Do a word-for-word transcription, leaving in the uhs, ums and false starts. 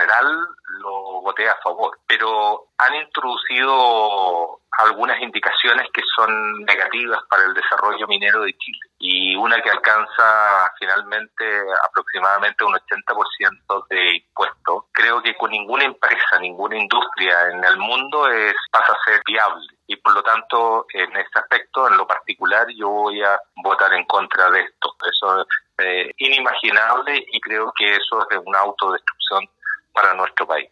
general lo voté a favor, pero han introducido algunas indicaciones que son negativas para el desarrollo minero de Chile, y una que alcanza finalmente aproximadamente un ochenta por ciento de impuestos. Creo que con ninguna empresa, ninguna industria en el mundo es pasa a ser viable, y por lo tanto en este aspecto, en lo particular, yo voy a votar en contra de esto. Eso es eh, inimaginable, y creo que eso es una autodestrucción para nuestro país.